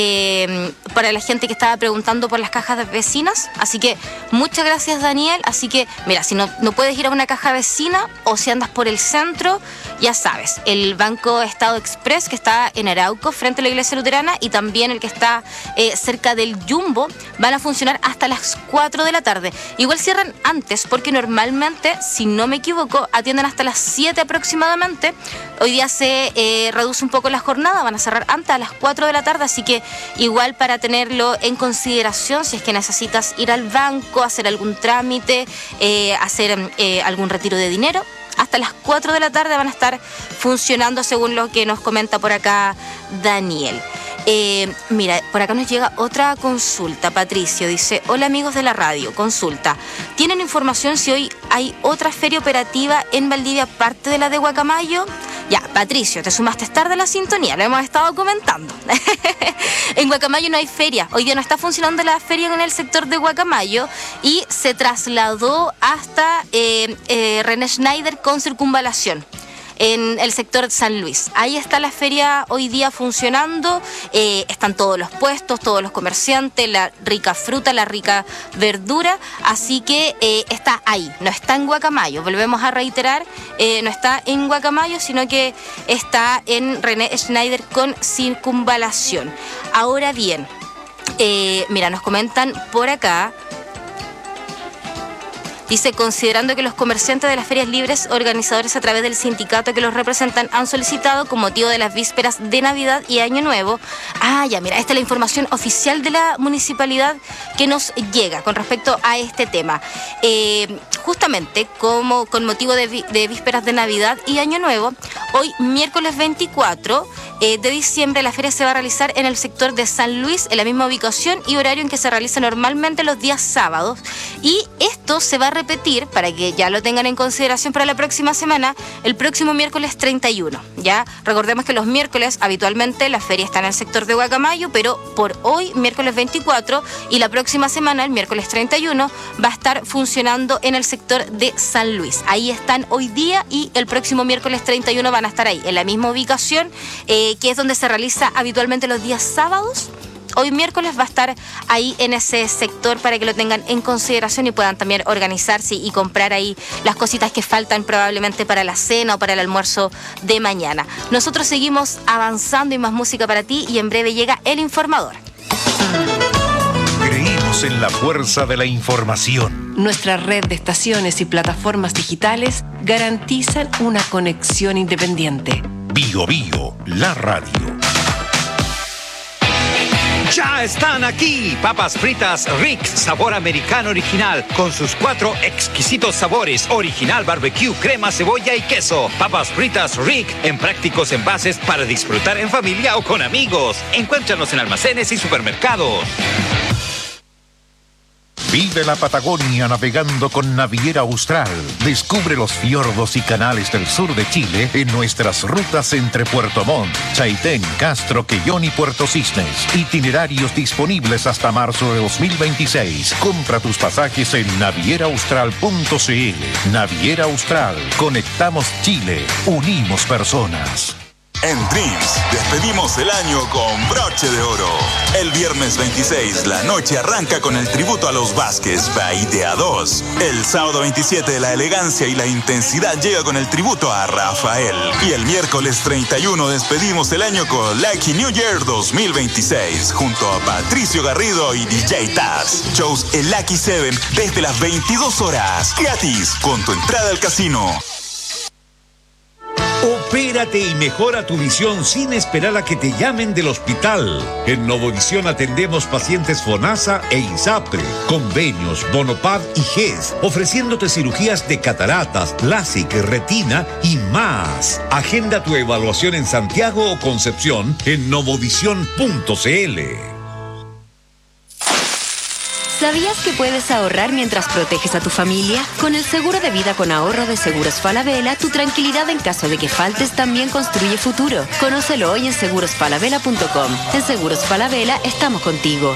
para la gente que estaba preguntando por las cajas vecinas, así que muchas gracias Daniel. Así que mira, si no puedes ir a una caja vecina o si andas por el centro, ya sabes, el Banco Estado Express que está en Arauco frente a la iglesia luterana y también el que está cerca del Jumbo van a funcionar hasta las 4 de la tarde. Igual cierran antes porque normalmente, si no me equivoco, atienden hasta las 7 aproximadamente. Hoy día se reduce un poco la jornada, van a cerrar antes a las 4 de la tarde, así que igual para tenerlo en consideración si es que necesitas ir al banco, hacer algún trámite, hacer algún retiro de dinero. Hasta las 4 de la tarde van a estar funcionando según lo que nos comenta por acá Daniel. Mira, por acá nos llega otra consulta. Patricio dice, hola amigos de la radio, consulta. ¿Tienen información si hoy hay otra feria operativa en Valdivia aparte de la de Guacamayo? Ya, Patricio, te sumaste tarde a la sintonía, lo hemos estado comentando. En Guacamayo no hay feria, hoy día no está funcionando la feria en el sector de Guacamayo y se trasladó hasta René Schneider con circunvalación en el sector de San Luis. Ahí está la feria hoy día funcionando, están todos los puestos, todos los comerciantes, la rica fruta, la rica verdura, así que está ahí, no está en Guacamayo, volvemos a reiterar, no está en Guacamayo, sino que está en René Schneider con circunvalación. Ahora bien, mira, nos comentan por acá. Dice, considerando que los comerciantes de las ferias libres, organizadores a través del sindicato que los representan, han solicitado con motivo de las vísperas de Navidad y Año Nuevo. Ah, ya, mira, esta es la información oficial de la municipalidad que nos llega con respecto a este tema. Justamente, como con motivo de vísperas de Navidad y Año Nuevo, hoy, miércoles 24 de diciembre, la feria se va a realizar en el sector de San Luis, en la misma ubicación y horario en que se realiza normalmente los días sábados. Y esto se va a repetir, para que ya lo tengan en consideración para la próxima semana, el próximo miércoles 31. Ya recordemos que los miércoles habitualmente la feria está en el sector de Guacamayo, pero por hoy, miércoles 24, y la próxima semana, el miércoles 31, va a estar funcionando en el sector de San Luis. Ahí están hoy día y el próximo miércoles 31 van a estar ahí, en la misma ubicación, que es donde se realiza habitualmente los días sábados. hoy miércoles va a estar ahí en ese sector para que lo tengan en consideración y puedan también organizarse y comprar ahí las cositas que faltan probablemente para la cena o para el almuerzo de mañana. Nosotros seguimos avanzando y más música para ti y en breve llega El Informador. Creímos en la fuerza de la información. Nuestra red de estaciones y plataformas digitales garantizan una conexión independiente. Bio Bio, la radio. Ya están aquí, papas fritas Rick, sabor americano original, con sus 4 exquisitos sabores, original barbecue, crema, cebolla y queso. Papas fritas Rick, en prácticos envases para disfrutar en familia o con amigos. Encuéntranos en almacenes y supermercados. Vive la Patagonia navegando con Naviera Austral. Descubre los fiordos y canales del sur de Chile en nuestras rutas entre Puerto Montt, Chaitén, Castro, Quellón y Puerto Cisnes. Itinerarios disponibles hasta marzo de 2026. Compra tus pasajes en navieraaustral.cl. Naviera Austral. Conectamos Chile. Unimos personas. En Dreams despedimos el año con broche de oro. El viernes 26 la noche arranca con el tributo a los Vázquez by de A2. El sábado 27 la elegancia y la intensidad llega con el tributo a Rafael. Y el miércoles 31 despedimos el año con Lucky New Year 2026 junto a Patricio Garrido y DJ Taz. Shows el Lucky 7 desde las 22 horas. Gratis con tu entrada al casino. Opérate y mejora tu visión sin esperar a que te llamen del hospital. En Novovisión atendemos pacientes FONASA e INSAPRE, convenios, Bonopad y GES, ofreciéndote cirugías de cataratas, LASIK, retina y más. Agenda tu evaluación en Santiago o Concepción en novovisión.cl. ¿Sabías que puedes ahorrar mientras proteges a tu familia? Con el seguro de vida con ahorro de Seguros Falabella, tu tranquilidad en caso de que faltes también construye futuro. Conócelo hoy en segurosfalabella.com. En Seguros Falabella estamos contigo.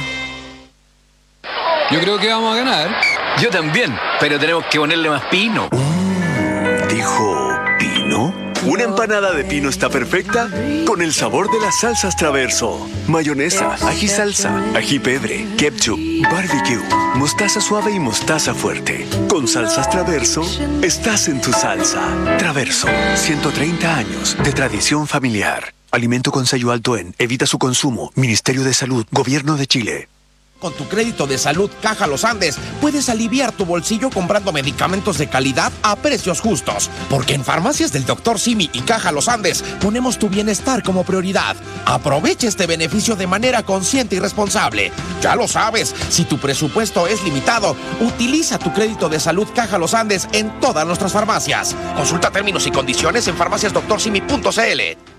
Yo creo que vamos a ganar. Yo también, pero tenemos que ponerle más pino. ¿Dijo pino? Una empanada de pino está perfecta con el sabor de las salsas Traverso. Mayonesa, ají salsa, ají pebre, ketchup, barbecue, mostaza suave y mostaza fuerte. Con salsas Traverso, estás en tu salsa. Traverso, 130 años de tradición familiar. Alimento con sello alto en. Evita su consumo. Ministerio de Salud, Gobierno de Chile. Con tu crédito de salud Caja Los Andes, puedes aliviar tu bolsillo comprando medicamentos de calidad a precios justos. Porque en Farmacias del Dr. Simi y Caja Los Andes ponemos tu bienestar como prioridad. Aprovecha este beneficio de manera consciente y responsable. Ya lo sabes, si tu presupuesto es limitado, utiliza tu crédito de salud Caja Los Andes en todas nuestras farmacias. Consulta términos y condiciones en farmaciasdoctorsimi.cl.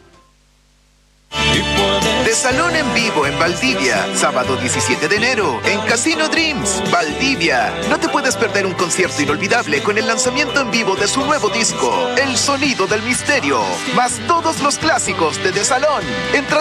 De Salón en Vivo en Valdivia, sábado 17 de enero, en Casino Dreams, Valdivia. No te puedes perder un concierto inolvidable con el lanzamiento en vivo de su nuevo disco, El Sonido del Misterio, más todos los clásicos de Salón.